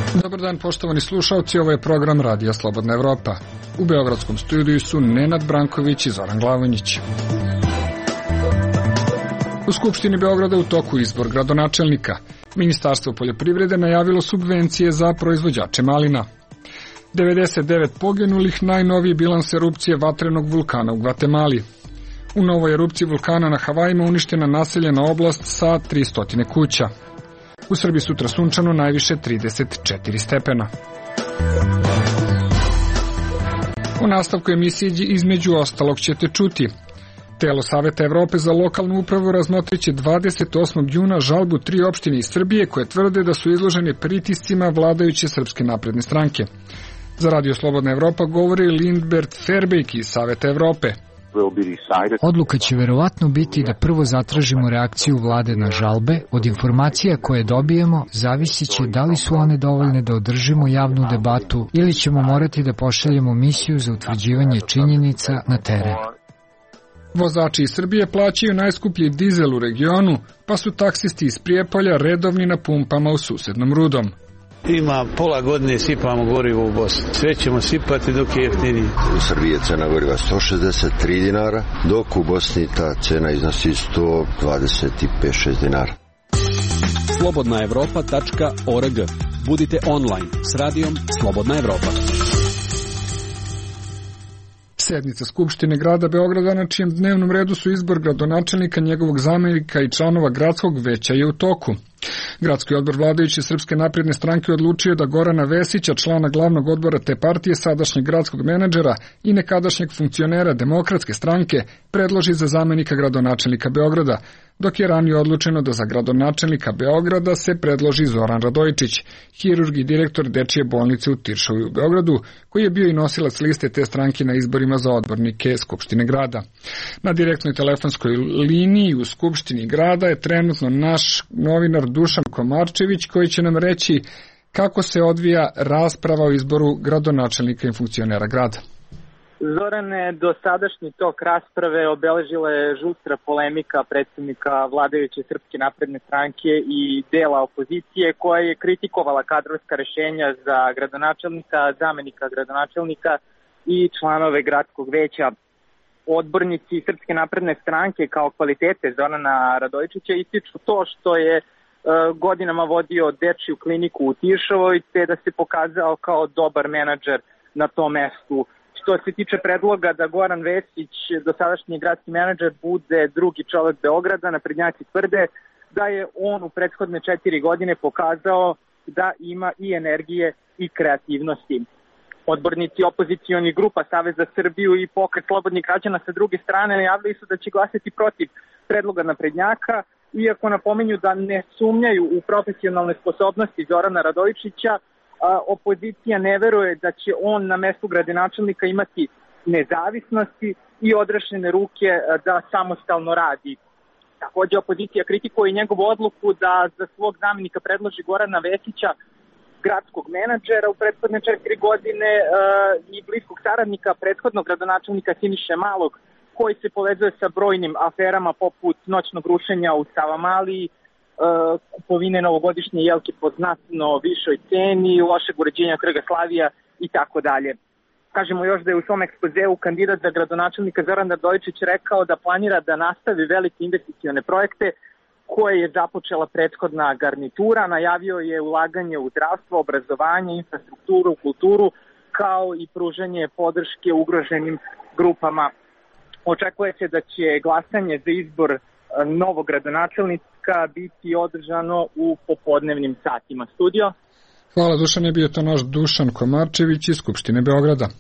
Dobar dan, poštovani slušalci, ovo je program Radija Slobodna Evropa. U beogradskom studiju su Nenad Branković i Zoran Glavonjić. U Skupštini Beograda u toku izbor gradonačelnika. Ministarstvo poljoprivrede najavilo subvencije za proizvođače malina. 99 poginulih, najnoviji bilans erupcije vatrenog vulkana u Gvatemali. U novoj erupciji vulkana na Havajima uništena naseljena oblast sa 300 kuća. U Srbiji sutra sunčano, najviše 34 stepena. U nastavku emisije između ostalog ćete čuti. Telo Saveta Evrope za lokalnu upravu razmotriće 28. juna žalbu 3 opštine iz Srbije koje tvrde da su izložene pritiscima vladajuće Srpske napredne stranke. Za Radio Slobodna Evropa govori Lindbert Ferbejk iz Saveta Evrope. Odluka će verovatno biti da prvo zatražimo reakciju vlade na žalbe. Od informacija koje dobijemo zavisit će da li su one dovoljne da održimo javnu debatu ili ćemo morati da pošaljemo misiju za utvrđivanje činjenica na teren. Vozači iz Srbije plaćaju najskuplji dizel u regionu, pa su taksisti iz Prijepolja redovni na pumpama u susednom Rudom. Ima pola godine sipamo gorivo u Bosni. Sve ćemo sipati dok je jeftinije. U Srbiji je cena goriva 163 dinara, dok u Bosni ta cena iznosi 125-6 dinara. slobodnaevropa.org. Budite online s radijom Slobodna Evropa. Sednica Skupštine grada Beograda, na čijem dnevnom redu su izbor gradonačelnika, njegovog zamenika i članova gradskog veća, je u toku. Gradski odbor vladajuće Srpske napredne stranke odlučio da Gorana Vesića, člana glavnog odbora te partije, sadašnjeg gradskog menadžera i nekadašnjeg funkcionera Demokratske stranke, predloži za zamenika gradonačelnika Beograda, dok je ranije odlučeno da za gradonačelnika Beograda se predloži Zoran Radojičić, hirurg i direktor Dečije bolnice u Tiršovoj u Beogradu, koji je bio i nosilac liste te stranke na izborima za odbornike Skupštine grada. Na direktnoj telefonskoj liniji u Skupštini grada je trenutno naš novinar Dušan Komarčević, koji će nam reći kako se odvija rasprava o izboru gradonačelnika i funkcionera grada. Zorane, dosadašnji tok rasprave obeležila je žustra polemika predsjednika vladajuće Srpske napredne stranke i dela opozicije koja je kritikovala kadrovska rešenja za gradonačelnika, zamenika gradonačelnika i članove gradskog veća. Odbornici Srpske napredne stranke kao kvalitete Zorana Radojičića ističu to što je godinama vodio dečiju kliniku u Tiršovoj, te da se pokazao kao dobar menadžer na tom mestu. Što se tiče predloga da Goran Vesić, dosadašnji gradski menadžer, bude drugi čovek Beograda, naprednjaci tvrde da je on u prethodne 4 godine pokazao da ima i energije i kreativnosti. Odbornici opozicionih grupa Savez za Srbiju i Pokret slobodnih građana sa druge strane najavili su da će glasati protiv predloga naprednjaka, iako napominju da ne sumnjaju u profesionalne sposobnosti Zorana Radojičića. Opozicija ne veruje da će on na mestu gradonačelnika imati nezavisnosti i odrešene ruke da samostalno radi. Takođe, opozicija kritikuje i njegovu odluku da za svog zamenika predloži Gorana Vesića, gradskog menadžera u prethodne 4 godine i bliskog saradnika prethodnog gradonačelnika Siniše Malog, koji se povezuje sa brojnim aferama poput noćnog rušenja u Savamali, kupovine novogodišnje jelke po znatno višoj ceni, lošeg uređenja Trga Slavija i tako dalje. Kažemo još da je u svom ekspozeu kandidat za gradonačelnika Zoran Radojičić rekao da planira da nastavi velike investicione projekte koje je započela prethodna garnitura. Najavio je ulaganje u zdravstvo, obrazovanje, infrastrukturu, kulturu, kao i pružanje podrške ugroženim grupama. Očekuje se da će glasanje za izbor novog gradonačelnika biti održano u popodnevnim satima. Studio. Hvala, Dušan, je bio to naš Dušan Komarčević iz Skupštine Beograda.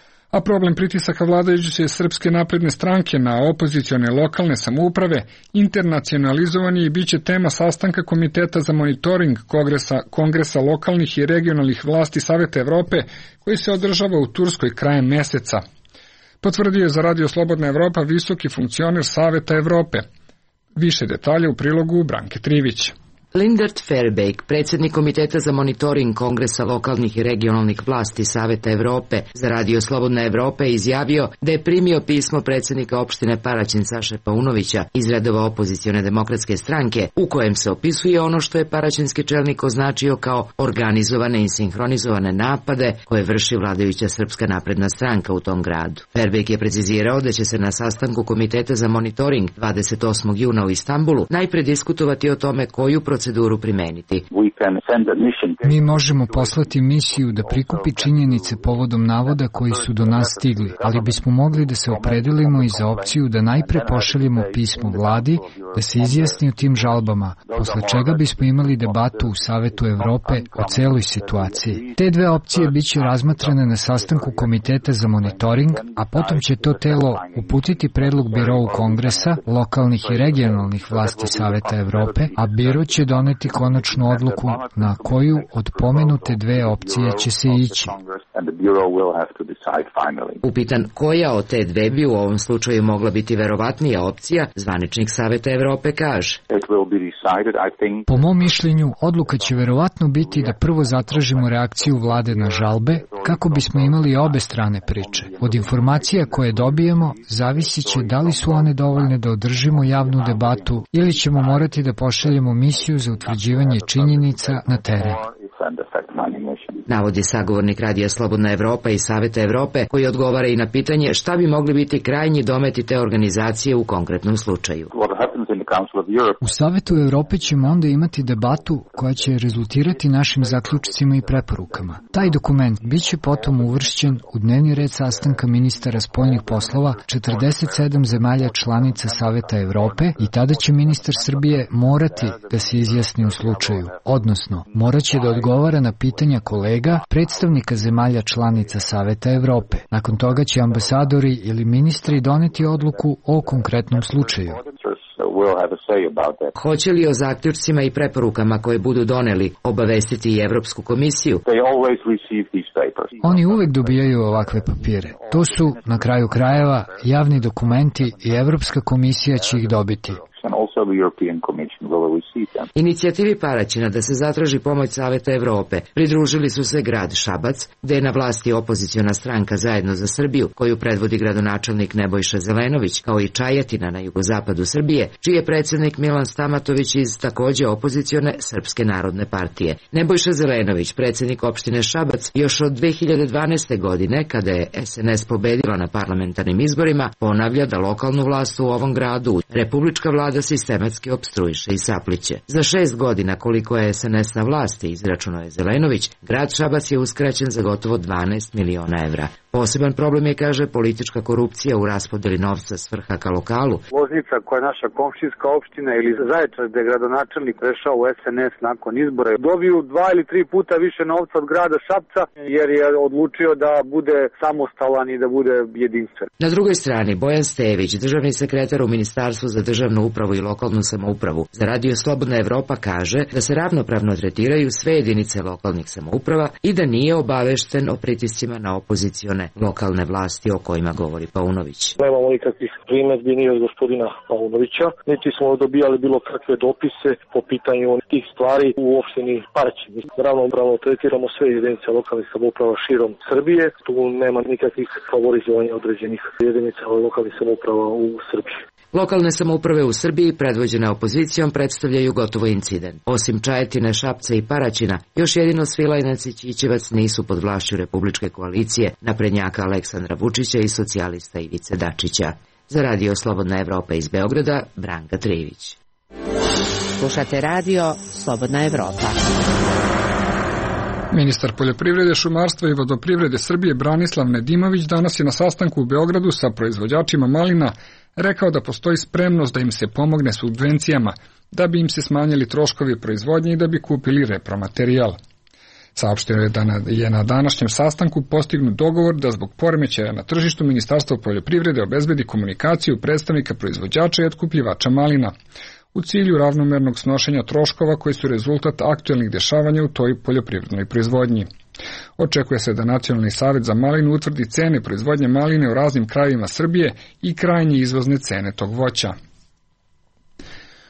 A problem pritisaka vladajuće Srpske napredne stranke na opozicione lokalne samouprave internacionalizovan je i bit će tema sastanka Komiteta za monitoring Kongresa lokalnih i regionalnih vlasti Saveta Evrope, koji se održava u Turskoj krajem meseca. Potvrdio je za Radio Slobodna Evropa visoki funkcioner Saveta Evrope. Više detalja u prilogu Branke Trivić. Lindert Fairbank, predsjednik Komiteta za monitoring Kongresa lokalnih i regionalnih vlasti Saveta Evrope za Radio Slobodna Evropa, izjavio da je primio pismo predsjednika opštine Paraćin Saše Paunovića iz redova opozicione demokratske stranke, u kojem se opisuje ono što je paraćinski čelnik označio kao organizovane i sinhronizovane napade koje vrši vladajuća Srpska napredna stranka u tom gradu. Fairbank je precizirao da će se na sastanku Komiteta za monitoring 28. juna u Istanbulu najpre diskutovati o tome koju proceduru primeniti. Mi možemo poslati misiju da prikupi činjenice povodom navoda koji su do nas stigli, ali bismo mogli da se opredelimo i za opciju da najpre pošaljemo pismo vladi, da se izjasni o tim žalbama, posle čega bismo imali debatu u Savetu Evrope o celoj situaciji. Te dve opcije biće razmatrane na sastanku Komiteta za monitoring, a potom će to telo uputiti predlog Birou Kongresa, lokalnih i regionalnih vlasti Saveta Evrope, a Biro će doneti konačnu odluku na koju od pomenute dve opcije će se ići. Upitan koja od te dve bi u ovom slučaju mogla biti verovatnija opcija, zvaničnik Saveta Evrope kaže: Po mom mišljenju, odluka će verovatno biti da prvo zatražimo reakciju vlade na žalbe, kako bismo imali obe strane priče. Od informacija koje dobijemo, zavisit će da li su one dovoljne da održimo javnu debatu ili ćemo morati da pošaljemo misiju za utvrđivanje činjenica na teren. Navodi sagovornik Radija Slobodna Evropa i Saveta Evrope, koji odgovara i na pitanje šta bi mogli biti krajnji dometi te organizacije u konkretnom slučaju. U Savetu Evrope ćemo onda imati debatu koja će rezultirati našim zaključcima i preporukama. Taj dokument biće potom uvršćen u dnevni red sastanka ministara spoljnih poslova 47 zemalja članica Saveta Evrope i tada će ministar Srbije morati da se izjasni u slučaju, odnosno morat će da odgovara na pitanja kolega, predstavnika zemalja članica Saveta Evrope. Nakon toga će ambasadori ili ministri doneti odluku o konkretnom slučaju. Hoće li o zaključcima i preporukama koje budu doneli obavestiti i Evropsku komisiju? Oni uvek dobijaju ovakve papire. To su, na kraju krajeva, javni dokumenti i Evropska komisija će ih dobiti. Inicijativi Paraćina da se zatraži pomoć Saveta Evrope pridružili su se grad Šabac, gde je na vlasti opoziciona stranka Zajedno za Srbiju, koju predvodi gradonačelnik Nebojša Zelenović, kao i Čajetina na jugozapadu Srbije, čiji je predsjednik Milan Stamatović iz takođe opozicione Srpske narodne partije. Nebojša Zelenović, predsjednik opštine Šabac, još od 2012. godine, kada je SNS pobedila na parlamentarnim izborima, ponavlja da lokalnu vlast u ovom gradu republička vlada sistematski opstruiše i sapliće. Za 6 godina koliko je SNS na vlasti, izračunao je Zelenović, grad Šabac je uskraćen za gotovo 12 miliona evra. Poseban problem je, kaže, politička korupcija u raspodeli novca s vrha ka lokalu. Loznica, koja je naša komšijska opština, ili Zaječar, gde je gradonačelnik prešao u SNS nakon izbora, dobiju 2 ili 3 puta više novca od grada Šapca, jer je odlučio da bude samostalan i da bude jedinstven. Na drugoj strani, Bojan Stević, državni sekretar u Ministarstvu za državnu upravu i lokalnu samoupravu, za Radio Slobodna Evropa kaže da se ravnopravno tretiraju sve jedinice lokalnih samouprava i da nije obavešten o pritiscima na opozicione lokalne vlasti o kojima govori Paunović. Nemamo nikakvih primedbi ni od gospodina Paunovića, niti smo dobijali bilo kakve dopise po pitanju tih stvari u opštini Paraćin. Ravnopravno tretiramo sve jedinice lokalnih samouprava širom Srbije, tu nema nikakvih favorizovanja određenih jedinica lokalnih samouprava u Srbiji. Lokalne samouprave u Srbiji, predvođene opozicijom, predstavljaju gotovo incident. Osim Čajetine, Šapca i Paraćina, još jedino Svilajnac i Ćićevac nisu pod vlašću republičke koalicije naprednjaka Aleksandra Vučića i socijalista Ivice Dačića. Za Radio Slobodna Evropa iz Beograda, Branka Trivić. Slušate Radio Slobodna Evropa. Ministar poljoprivrede, šumarstva i vodoprivrede Srbije Branislav Nedimović danas je na sastanku u Beogradu sa proizvođačima malina rekao da postoji spremnost da im se pomogne subvencijama, da bi im se smanjili troškovi proizvodnje i da bi kupili repromaterijal. Saopštio je da je na današnjem sastanku postignut dogovor da zbog poremećaja na tržištu Ministarstvo poljoprivrede obezbedi komunikaciju predstavnika proizvođača i otkupljivača malina u cilju ravnomernog snošenja troškova koji su rezultat aktuelnih dešavanja u toj poljoprivrednoj proizvodnji. Očekuje se da Nacionalni savet za malinu utvrdi cene proizvodnje maline u raznim krajevima Srbije i krajnje izvozne cene tog voća.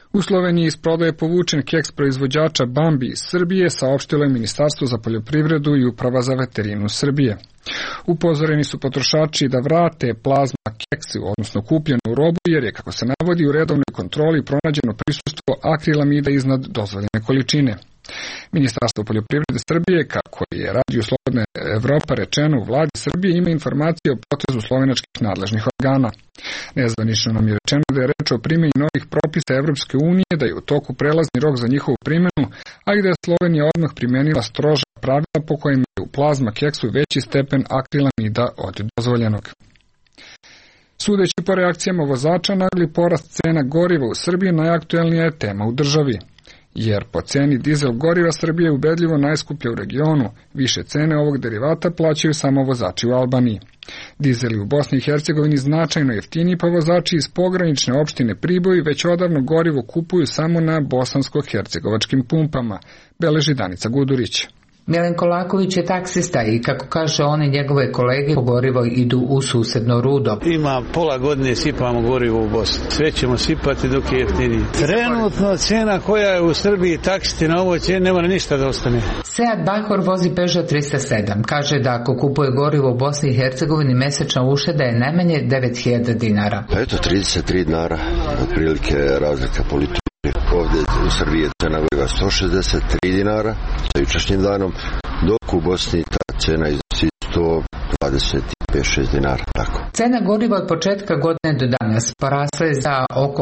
U Sloveniji iz prodaje povučen keks proizvođača Bambi iz Srbije, saopštilo je Ministarstvo za poljoprivredu i Uprava za veterinu Srbije. Upozoreni su potrošači da vrate plazma keksi, odnosno kupljenu robu, jer je, kako se navodi, u redovnoj kontroli pronađeno prisustvo akrilamida iznad dozvoljene količine. Ministarstvo poljoprivrede Srbije, kako je Radio Slobodna Evropa rečeno u vladi Srbije, ima informacije o potezu slovenačkih nadležnih organa. Nezvanično nam je rečeno da je reč o primjeni novih propisa Evropske unije, da je u toku prelazni rok za njihovu primjenu, a i da je Slovenija odmah primenila stroža pravila po kojima je u plazma keksu veći stepen akrilamida od dozvoljenog. Sudeći po reakcijama vozača, nagli porast cena goriva u Srbiji najaktuelnija je tema u državi. Jer po ceni dizel goriva Srbije je ubedljivo najskuplja u regionu, više cene ovog derivata plaćaju samo vozači u Albaniji. Dizeli u Bosni i Hercegovini značajno jeftiniji, pa vozači iz pogranične opštine Priboj već odavno gorivo kupuju samo na bosansko-hercegovačkim pumpama, beleži Danica Gudurić. Milenko Laković je taksista i, kako kaže on i njegove kolege, po gorivo idu u susedno Rudo. Ima pola godine sipamo gorivo u Bosni. Sve ćemo sipati dok je jeftiniji. Trenutno cena koja je u Srbiji taksiti na ovoj cijeni nema ništa da ostane. Sead Bahor vozi Peugeot 307. Kaže da ako kupuje gorivo u Bosni i Hercegovini, mesečna ušteda je najmanje 9.000 dinara. Eto, 33 dinara, otprilike razlika po litru. Ovdje u Srbiji je cena goriva 163 dinara sa jučerašnjim danom, dok u Bosni ta cena iznosi 125-6 dinara. Tako. Cena goriva od početka godine do danas porasla je za oko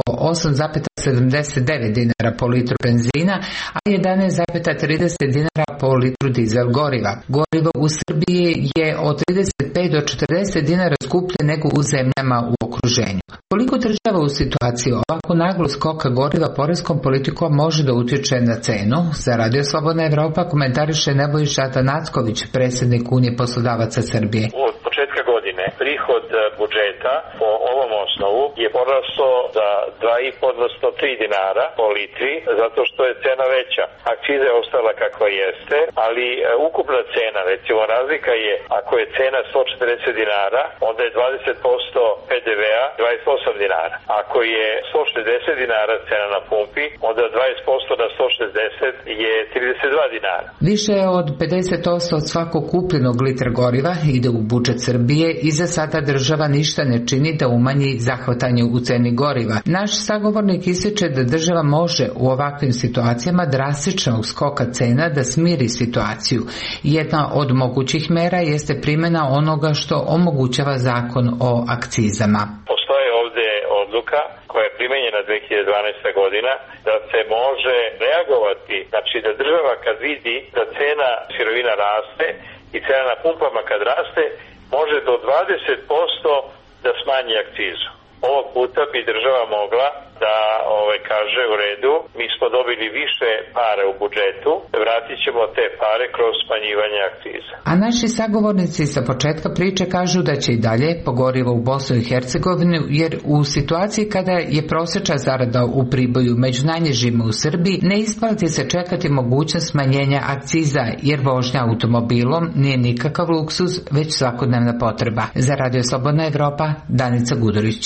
8,79 dinara po litru benzina, a 11,30 dinara po litru dizel goriva. Gorivo u Srbiji je od 35 do 40 dinara skuplje nego u zemljama u okruženju. Koliko država u situaciji ovako naglo skoka goriva poreskom politikom može da utječe na cenu? Za Radio Slobodna Evropa komentariše Nebojša Atanacković, predsjednik Unije poslodavaca Srbije. Od početka godine prihod budžeta po ovom osnovu je porastao za 2,5-103 dinara po litri, zato što je cena veća. Akciza je ostala kakva jeste, ali ukupna cena, recimo razlika je, ako je cena 140 dinara, onda je 20% PDV-a 28 dinara. Ako je 160 dinara cena na pumpi, onda 20% na 160 je 32 dinara. Više od 50% od svakog kupljenog litra goriva ide u budžet Srbije i za sada država ništa ne čini da umanji zahvatanje u ceni goriva. Naš sagovornik ističe da država može u ovakvim situacijama drastičnog skoka cena da smiri situaciju. Jedna od mogućih mera jeste primjena onoga što omogućava zakon o akcizama. Postoje ovdje odluka koja je primenjena 2012. godina da se može reagovati, znači da država kad vidi da cena sirovina raste i cena na pumpama kad raste, može do 20% da smanji akcizu. Ovog puta bi država mogla da kaže u redu, mi smo dobili više pare u budžetu, vratit ćemo te pare kroz smanjivanje akciza. A naši sagovornici sa početka priče kažu da će i dalje pogorivo u Bosnu i Hercegovinu, jer u situaciji kada je prosječna zarada u Priboju među najnižima u Srbiji, ne isplati se čekati mogućnost smanjenja akciza, jer vožnja automobilom nije nikakav luksuz, već svakodnevna potreba. Za Radio Slobodna Evropa, Danica Gudurić.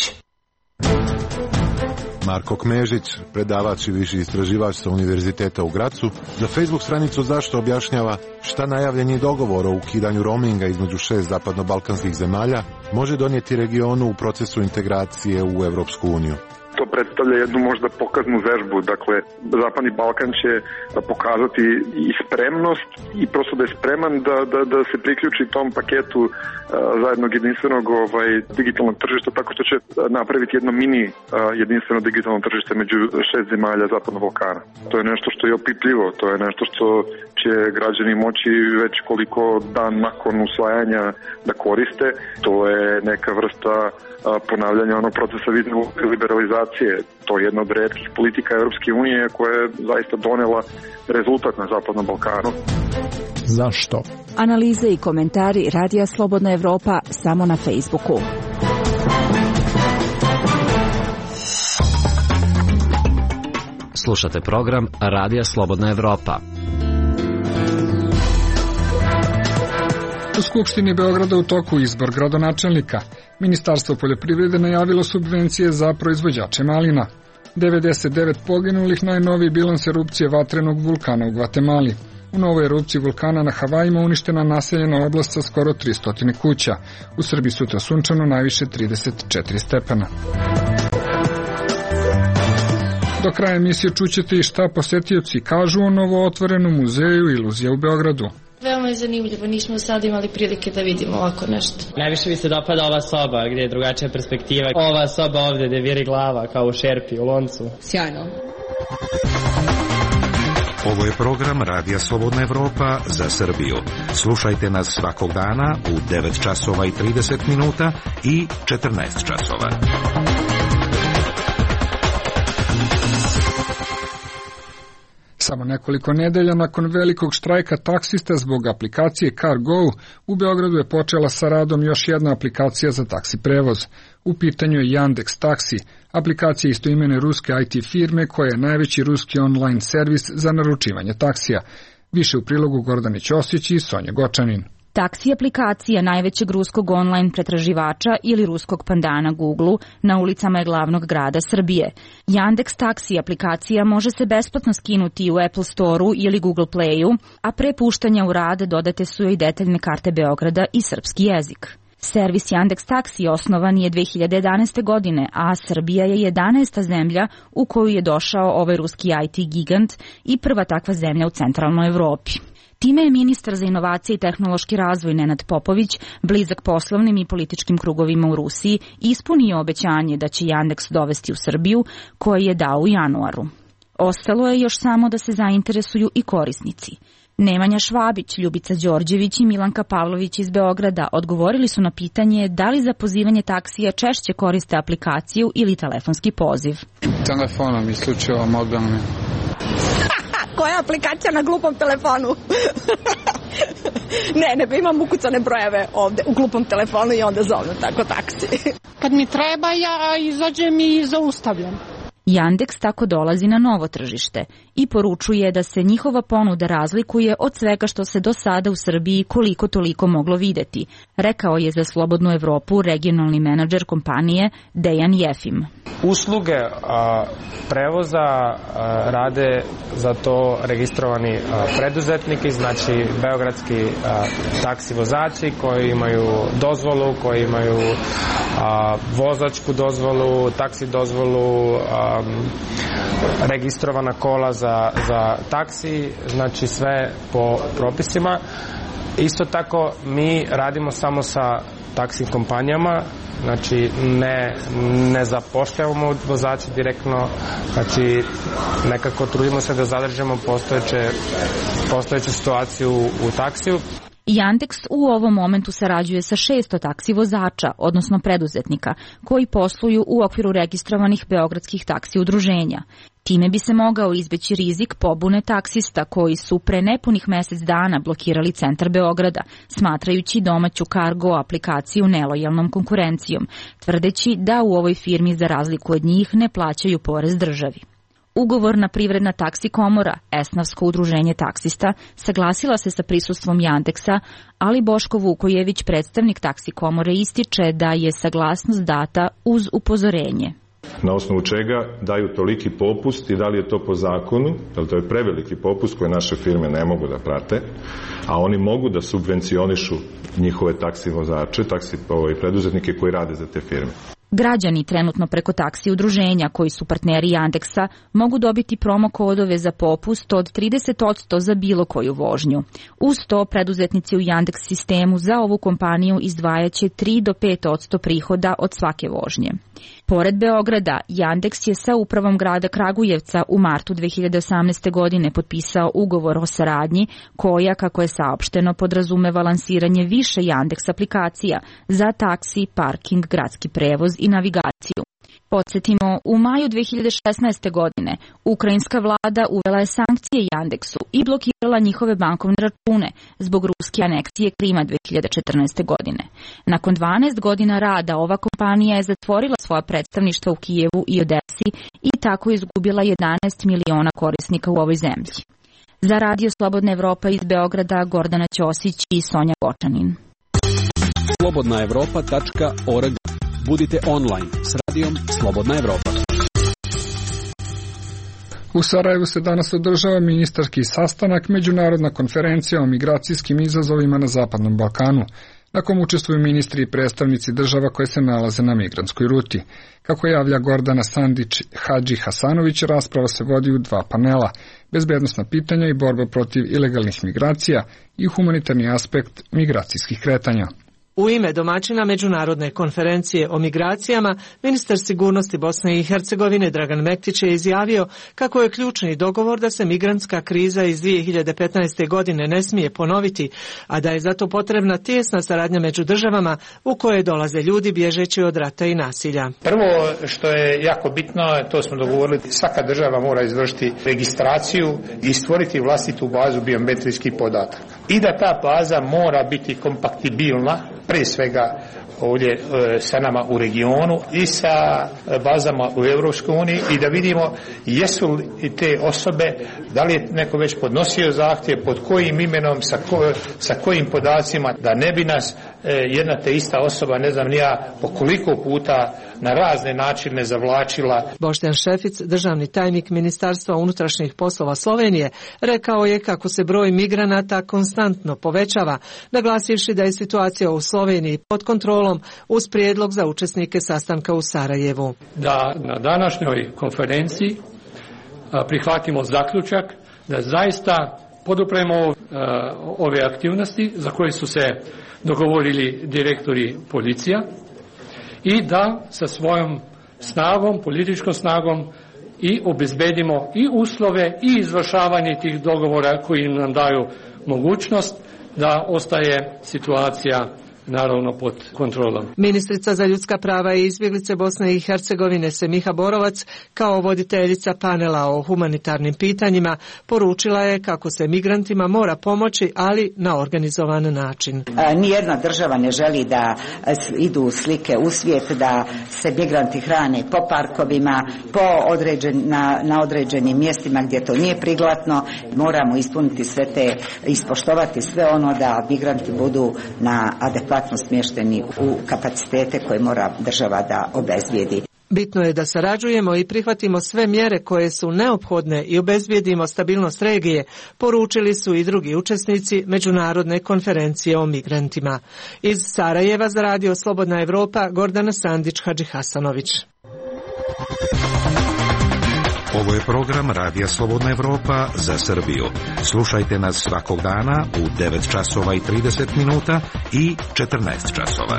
Marko Kmežić, predavač i viši istraživač sa Univerziteta u Gracu, za Facebook stranicu Zašto objašnjava šta najavljeni dogovor o ukidanju roaminga između 6 zapadno-balkanskih zemalja može donijeti regionu u procesu integracije u Evropsku uniju. To predstavlja jednu možda pokaznu vežbu, dakle Zapadni Balkan će pokazati i spremnost i prosto da je spreman da se priključi tom paketu zajednog jedinstvenog digitalnog tržišta, tako što će napraviti jedno mini jedinstveno digitalno tržište među 6 zemalja Zapadnog Balkana. To je nešto što je opipljivo, to je nešto što će građani moći već koliko dan nakon usvajanja da koriste. To je neka vrsta ponavljanja onog procesa vizne liberalizacije. To je jedna od retkih politika Europske unije koja je zaista donela rezultat na Zapadnom Balkanu. Zašto? Analize i komentari Radija Slobodna Evropa samo na Facebooku. Slušate program Radija Slobodna Evropa. U Skupštini Beograda u toku izbor gradonačelnika. Ministarstvo poljoprivrede najavilo subvencije za proizvođače malina. 99 poginulih, najnoviji bilans erupcije vatrenog vulkana u Gvatemali. U novoj erupciji vulkana na Havajima uništena naseljena oblast sa skoro 300 kuća. U Srbiji sutra sunčano, najviše 34 stepena. Do kraja emisije čućete i šta posetioci kažu o novo otvorenom muzeju Iluzija u Beogradu. Veoma je zanimljivo, nismo sad imali prilike da vidimo ovako nešto. Najviše mi se dopada ova soba gdje je drugačija perspektiva. Ova soba ovdje gdje viri glava kao u šerpi, u loncu. Sjajno. Ovo je program Radija Slobodna Evropa za Srbiju. Slušajte nas svakog dana u 9 časova i 30 minuta i 14 časova. Samo nekoliko nedelja nakon velikog štrajka taksista zbog aplikacije CarGo, u Beogradu je počela sa radom još jedna aplikacija za taksi prevoz. U pitanju je Yandex Taxi, aplikacija istoimene ruske IT firme koja je najveći ruski online servis za naručivanje taksija. Više u prilogu Gordane Ćosić i Sonja Gočanin. Taksi aplikacija najvećeg ruskog online pretraživača ili ruskog pandana Google na ulicama je glavnog grada Srbije. Yandex Taxi aplikacija može se besplatno skinuti u Apple Store-u ili Google Play-u, a pre puštanja u rad dodate su joj detaljne karte Beograda i srpski jezik. Servis Yandex Taxi osnovan je 2011. godine, a Srbija je 11. zemlja u koju je došao ovaj ruski IT gigant i prva takva zemlja u centralnoj Evropi. Time je ministar za inovacije i tehnološki razvoj Nenad Popović, blizak poslovnim i političkim krugovima u Rusiji, ispunio obećanje da će Yandex dovesti u Srbiju, koje je dao u januaru. Ostalo je još samo da se zainteresuju i korisnici. Nemanja Švabić, Ljubica Đorđević i Milanka Pavlović iz Beograda odgovorili su na pitanje da li za pozivanje taksija češće koriste aplikaciju ili telefonski poziv. Telefonom, isključivo mobilno. Koja je aplikacija na glupom telefonu? Ne, imam ukucane brojeve ovde u glupom telefonu i onda zovem tako taksi. Kad mi treba, ja izađem i zaustavljam. Yandex tako dolazi na novo tržište i poručuje da se njihova ponuda razlikuje od svega što se do sada u Srbiji koliko toliko moglo videti, rekao je za Slobodnu Evropu regionalni menadžer kompanije Dejan Jefim. Usluge prevoza rade za to registrovani preduzetniki, znači beogradski taksi vozači koji imaju dozvolu, koji imaju vozačku dozvolu, taksi dozvolu, registrovana kola za taksi, znači sve po propisima. Isto tako mi radimo samo sa taksi kompanijama, znači ne zapošljavamo vozače direktno, znači nekako trudimo se da zadržimo postojeću situaciju u taksiju. Yandex u ovom momentu sarađuje sa 600 taksi vozača, odnosno preduzetnika, koji posluju u okviru registrovanih beogradskih taksi udruženja. Time bi se mogao izbeći rizik pobune taksista koji su pre nepunih mesec dana blokirali centar Beograda, smatrajući domaću CarGo aplikaciju nelojalnom konkurencijom, tvrdeći da u ovoj firmi za razliku od njih ne plaćaju porez državi. Ugovorna privredna taksi komora, Esnavsko udruženje taksista, saglasila se sa prisustvom Yandexa, ali Boško Vukojević, predstavnik taksi komore, ističe da je saglasnost data uz upozorenje. Na osnovu čega daju toliki popust i da li je to po zakonu, jer to je preveliki popust koje naše firme ne mogu da prate, a oni mogu da subvencionišu njihove taksi vozače, taksi preduzetnike koji rade za te firme. Građani trenutno preko taksi udruženja koji su partneri Yandexa mogu dobiti promo kodove za popust od 30% za bilo koju vožnju. Uz to preduzetnici u Yandex sistemu za ovu kompaniju izdvajaće 3 do 5% prihoda od svake vožnje. Pored Beograda, Yandex je sa upravom grada Kragujevca u martu 2018. godine potpisao ugovor o saradnji koja, kako je saopšteno, podrazumeva lansiranje više Yandex aplikacija za taksi, parking, gradski prevoz i navigaciju. Podsjetimo, u maju 2016. godine ukrajinska vlada uvela je sankcije Yandexu i blokirala njihove bankovne račune zbog ruske aneksije Krima 2014. godine. Nakon 12 godina rada ova kompanija je zatvorila svoja predstavništva u Kijevu i Odesi i tako izgubila 11 miliona korisnika u ovoj zemlji. Za Radio Slobodna Evropa iz Beograda, Gordana Ćosić i Sonja Gočanin. slobodnaevropa.org. Budite online s radijom Slobodna Evropa. U Sarajevu se danas održava ministarski sastanak, međunarodna konferencija o migracijskim izazovima na Zapadnom Balkanu, na kom učestvuju ministri i predstavnici država koje se nalaze na migrantskoj ruti. Kako javlja Gordana Sandić Hadži Hasanović, rasprava se vodi u dva panela: bezbednosna pitanja i borba protiv ilegalnih migracija i humanitarni aspekt migracijskih kretanja. U ime domaćina Međunarodne konferencije o migracijama, ministar sigurnosti Bosne i Hercegovine Dragan Mektić je izjavio kako je ključni dogovor da se migrantska kriza iz 2015. godine ne smije ponoviti, a da je zato potrebna tijesna saradnja među državama u koje dolaze ljudi bježeći od rata i nasilja. Prvo što je jako bitno, to smo dogovorili, svaka država mora izvršiti registraciju i stvoriti vlastitu bazu biometrijskih podataka. I da ta baza mora biti kompatibilna, prije svega ovdje sa nama u regionu i sa bazama u Europskoj uniji, i da vidimo jesu li te osobe, da li je neko već podnosio zahtjev, pod kojim imenom, sa kojim podacima, da ne bi nas jedna te ista osoba, ne znam ni ja po koliko puta na razne načine zavlačila. Boštjan Šefic, državni tajnik Ministarstva unutrašnjih poslova Slovenije, rekao je kako se broj migranata konstantno povećava, naglasivši da je situacija u Sloveniji pod kontrolom uz prijedlog za učesnike sastanka u Sarajevu. Da na današnjoj konferenciji prihvatimo zaključak da zaista podupremo ove aktivnosti za koje su se dogovorili direktori policija i da sa svojom snagom, političkom snagom, i obezbedimo i uslove i izvršavanje tih dogovora koji nam daju mogućnost da ostaje situacija naravno pod kontrolom. Ministrica za ljudska prava i izbjeglice Bosne i Hercegovine Semiha Borovac, kao voditeljica panela o humanitarnim pitanjima, poručila je kako se migrantima mora pomoći, ali na organizovan način. Nijedna država ne želi da idu slike u svijet, da se migranti hrane po parkovima, na određenim mjestima gdje to nije priglatno. Moramo ispuniti sve te, ispoštovati sve ono da migranti budu na adekvatno smješteni u kapacitete koje mora država da obezbijedi. Bitno je da sarađujemo i prihvatimo sve mjere koje su neophodne i obezbijedimo stabilnost regije, poručili su i drugi učesnici Međunarodne konferencije o migrantima. Iz Sarajeva za Radio Slobodna Evropa, Gordana Sandić Hadži Hasanović. Ovo je program Radija Slobodna Evropa za Srbiju. Slušajte nas svakog dana u 9 časova i 30 minuta i 14 časova.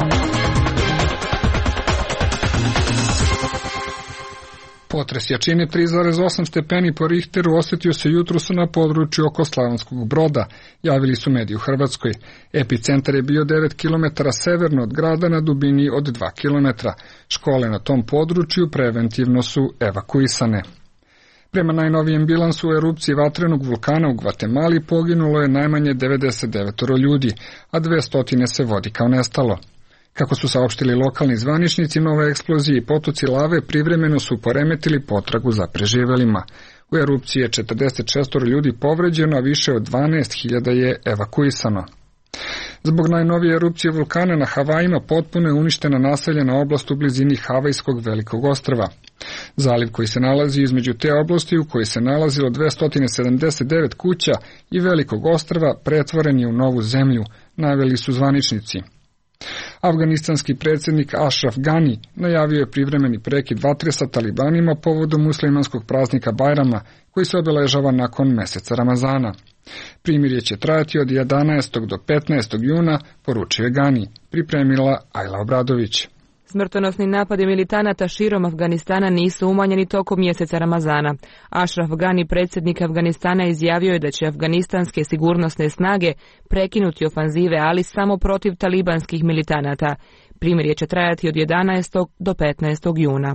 Potres jačine 3,8 stepeni po Richteru osjetio se jutros na području oko Slavonskog Broda, javili su mediji u Hrvatskoj. Epicentar je bio 9 km severno od grada na dubini od 2 km. Škole na tom području preventivno su evakuisane. Prema najnovijem bilansu u erupciji vatrenog vulkana u Gvatemali poginulo je najmanje 99 ljudi, a 200 se vodi kao nestalo. Kako su saopštili lokalni zvaničnici, nove eksplozije i potoci lave privremeno su poremetili potragu za preživelima. U erupciji je 46 ljudi povređeno, a više od 12.000 je evakuisano. Zbog najnovije erupcije vulkana na Havajima potpuno je uništena naseljena oblast u blizini Havajskog velikog ostrva. Zaliv koji se nalazi između te oblasti u kojoj se nalazilo 279 kuća i velikog ostrva pretvoren je u novu zemlju, naveli su zvaničnici. Afganistanski predsjednik Ashraf Ghani najavio je privremeni prekid vatre sa talibanima povodom muslimanskog praznika Bajrama, koji se obeležava nakon mjeseca Ramazana. Primirje će trajati od 11. do 15. juna, poručio je Ghani, pripremila Ajla Obradović. Smrtonosni napadi militanata širom Afganistana nisu umanjeni tokom mjeseca Ramazana. Ashraf Ghani, predsjednik Afganistana, izjavio je da će afganistanske sigurnosne snage prekinuti ofanzive, ali samo protiv talibanskih militanata. Primirje će trajati od 11. do 15. juna.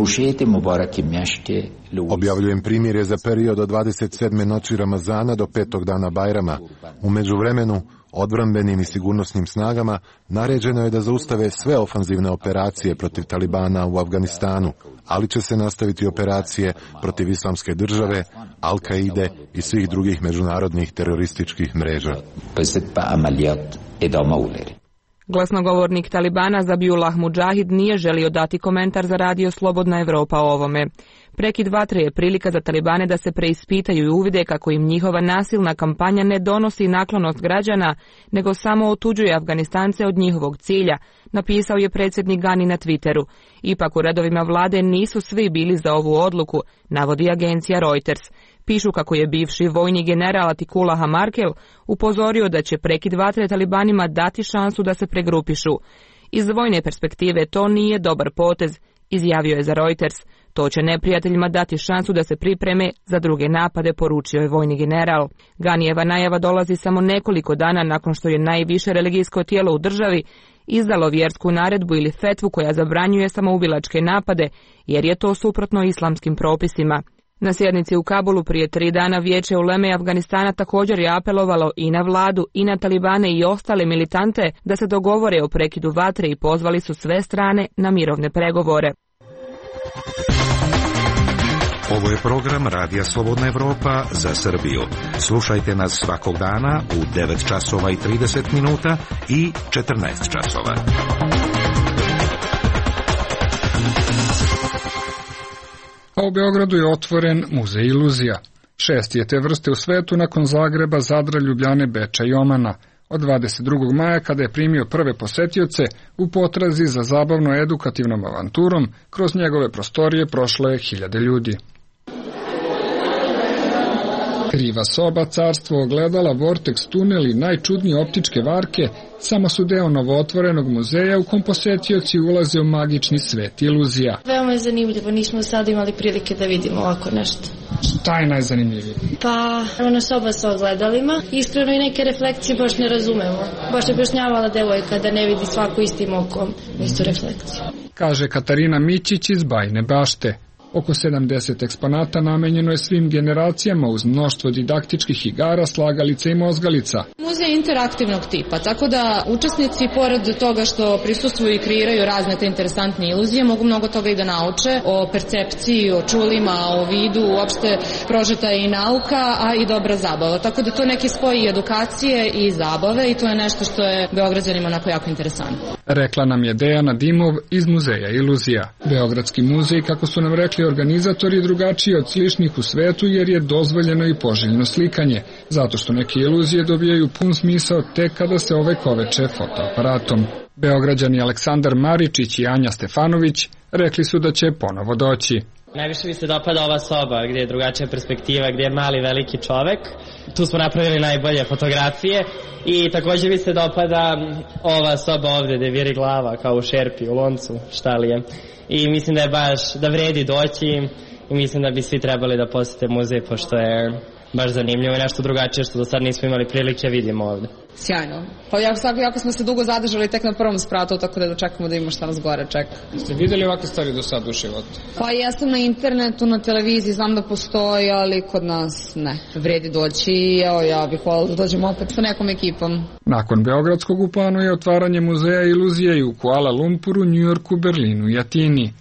Objavljujem primirje za period od 27. noći Ramazana do 5. dana Bajrama. U međuvremenu, odbrambenim i sigurnosnim snagama naređeno je da zaustave sve ofanzivne operacije protiv Talibana u Afganistanu, ali će se nastaviti operacije protiv Islamske države, Al-Kaide i svih drugih međunarodnih terorističkih mreža. Glasnogovornik Talibana Zabiullah Mudžahid nije želio dati komentar za Radio Slobodna Evropa o ovome. Prekid vatre je prilika za talibane da se preispitaju i uvide kako im njihova nasilna kampanja ne donosi naklonost građana, nego samo otuđuje Afganistance od njihovog cilja, napisao je predsjednik Gani na Twitteru. Ipak u redovima vlade nisu svi bili za ovu odluku, navodi agencija Reuters. Pišu kako je bivši vojni general Atikullah Markel upozorio da će prekid vatre talibanima dati šansu da se pregrupišu. Iz vojne perspektive to nije dobar potez, izjavio je za Reuters. To će neprijateljima dati šansu da se pripreme za druge napade, poručio je vojni general. Ganijeva najava dolazi samo nekoliko dana nakon što je najviše religijsko tijelo u državi izdalo vjersku naredbu ili fetvu koja zabranjuje samoubilačke napade, jer je to suprotno islamskim propisima. Na sjednici u Kabulu prije 3 dana Vijeće uleme Afganistana također je apelovalo i na vladu i na talibane i ostale militante da se dogovore o prekidu vatre i pozvali su sve strane na mirovne pregovore. Ovo je program Radija Slobodna Evropa za Srbiju. Slušajte nas svakog dana u 9 časova i 30 minuta i 14 časova. A u Beogradu je otvoren muzej iluzija. 6. je te vrste u svetu nakon Zagreba, Zadra, Ljubljane, Beča i Omana. Od 22. maja, kada je primio prve posetioce, u potrazi za zabavno-edukativnom avanturom, kroz njegove prostorije prošlo je 1000 ljudi. Kriva soba, carstvo ogledala, vortex tunel i najčudnije optičke varke samo su deo novootvorenog muzeja u kom posetioci ulaze u magični svet iluzija. Veoma je zanimljivo, nismo sad imali prilike da vidimo ovako nešto. Šta je najzanimljivije? Pa, ona soba sa ogledalima, iskreno i neke refleksije baš ne razumemo. Baš je objašnjavala devojka da ne vidi svako istim okom istu refleksiju. Kaže Katarina Mićić iz Bajine Bašte. Oko 70 eksponata namenjeno je svim generacijama uz mnoštvo didaktičkih igara, slagalica i mozgalica. Muzej je interaktivnog tipa, tako da učesnici, pored toga što prisustvuju i kreiraju razne te interesantne iluzije, mogu mnogo toga i da nauče o percepciji, o čulima, o vidu, uopšte prožeta je i nauka, a i dobra zabava. Tako da to neki spoj edukacije i zabave i to je nešto što je Beograđanima onako jako interesantno. Rekla nam je Dejana Dimov iz Muzeja iluzija. Beogradski muzej, kako su nam rekli organizatori, je drugačiji od sličnih u svetu jer je dozvoljeno i poželjno slikanje, zato što neke iluzije dobijaju pun smisao tek kada se ovekoveče fotoaparatom. Beograđani Aleksandar Maričić i Anja Stefanović rekli su da će ponovo doći. Najviše mi se dopada ova soba gdje je drugačija perspektiva, gdje je mali veliki čovek. Tu smo napravili najbolje fotografije i također mi se dopada ova soba ovdje gdje viri glava kao u šerpi, u loncu, šta li je. I mislim da je baš, da vredi doći i mislim da bi svi trebali da posjete muzej pošto je baš zanimljivo i nešto drugačije što do sad nismo imali prilike vidimo ovdje. Sjajno. Pa jako smo se dugo zadržali tek na prvom spratu, tako da dočekamo da imamo šta nas gore čeka. Ste vidjeli ovakve stvari do sad u životu? Pa jesam na internetu, na televiziji, znam da postoji, ali kod nas ne. Vredi doći i evo ja bih hvala da dođemo opet sa nekom ekipom. Nakon Beogradskog u planu je otvaranje muzeja iluzije i u Kuala Lumpuru, Njujorku, Berlinu i Atini.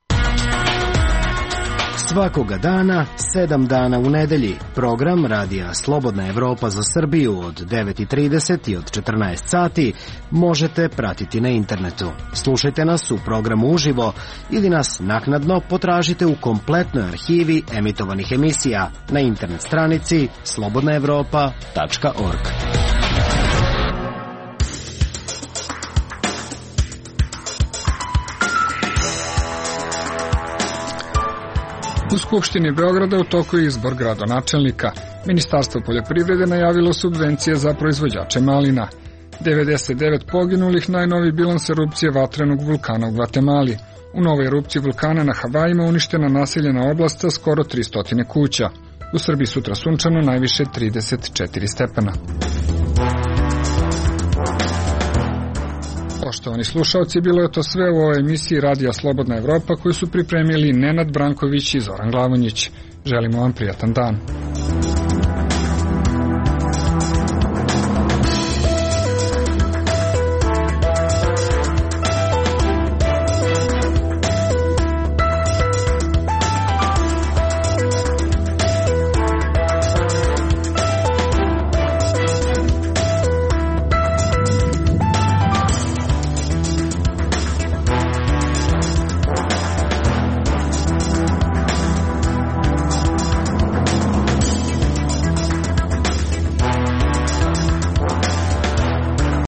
Svakoga dana, 7 dana u nedelji. Program Radija Slobodna Evropa za Srbiju od 9:30 i od 14 sati možete pratiti na internetu. Slušajte nas u programu uživo ili nas naknadno potražite u kompletnoj arhivi emitovanih emisija na internet stranici slobodnaevropa.org. U Skupštini Beograda u toku je izbor gradonačelnika. Ministarstvo poljoprivrede najavilo subvencije za proizvođače malina. 99 poginulih, najnoviji bilans erupcije vatrenog vulkana u Gvatemali. U novoj erupciji vulkana na Havajima uništena naseljena oblast sa skoro 300 kuća. U Srbiji sutra sunčano, najviše 34 stepena. Poštovani slušalci, bilo je to sve u ovoj emisiji Radija Slobodna Evropa koju su pripremili Nenad Branković i Zoran Glavonjić. Želimo vam prijatan dan.